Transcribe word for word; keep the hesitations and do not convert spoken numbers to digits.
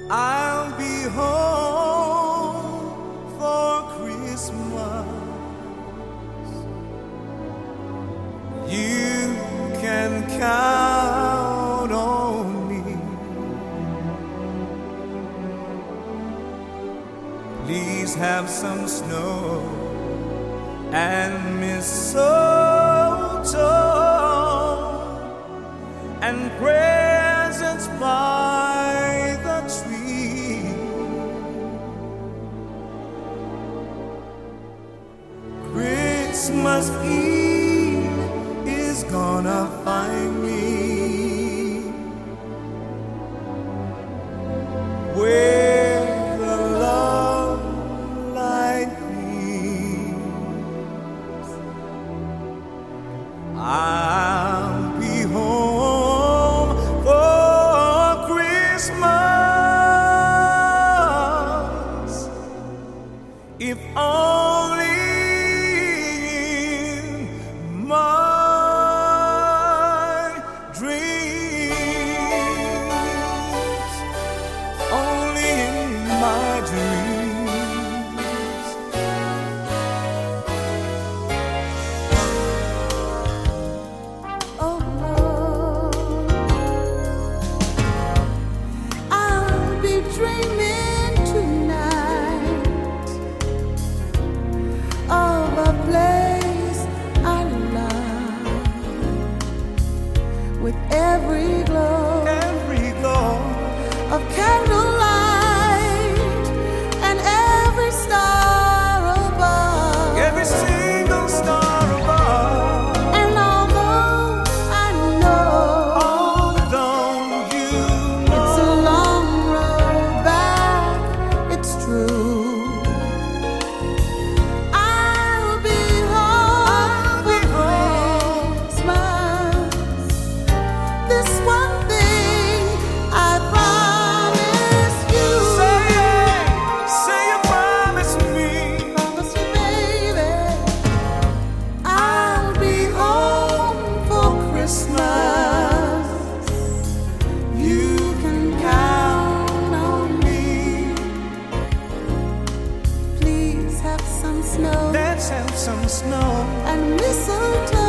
I'll be home for Christmas. You can count on me. Please have some snow and mistletoe and presents by the tree. Christmas Eve is gonna find me where the love light gleams. I'll be home for Christmas, if only in my dreams, only in my dreams. Oh Lord, I'll be dreaming tonight of a place I love, with every glow Every glow, of candlelight and every star above. every single star above. And although I know Although you it's a know long road back, it's true. I'll be home for Christmas. This one thing I promise you. say it, say you promise me. Promise me, baby, I'll be home for Christmas. You can count on me. Please have some snow Let's have some snow and mistletoe